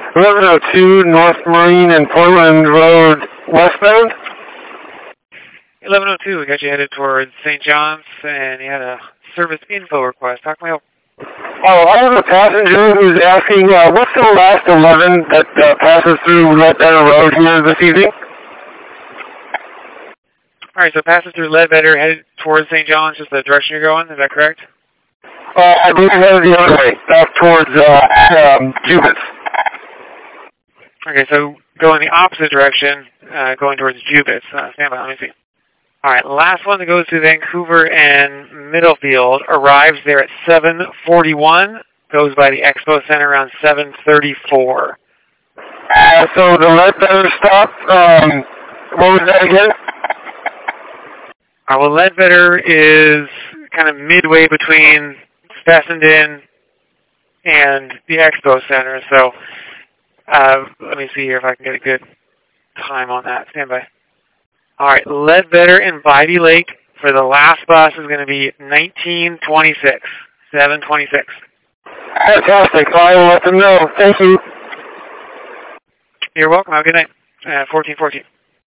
1102 North Marine and Portland Road westbound. 1102, we got you headed towards St. John's, and you had a service info request. How can we help? Oh, I have a passenger who's asking, what's the last 11 that passes through Ledbetter Road here this evening? All right, so passes through Ledbetter, headed towards St. John's, just the direction you're going. Is that correct? I believe headed the other way, back towards Jubitz. Okay, so go in the opposite direction, going towards Jubitz. Stand by, let me see. All right, last one that goes to Vancouver and Middlefield arrives there at 7:41, goes by the Expo Center around 7:34. So the Ledbetter stop, what was that again? Well, Ledbetter is kind of midway between Fessenden and the Expo Center, so let me see here if I can get a good time on that. Stand by. All right, Ledbetter and Bivey Lake for the last bus is going to be 1926, 7:26. Fantastic. I will let them know. Thank you. You're welcome. Have a good night. 1414.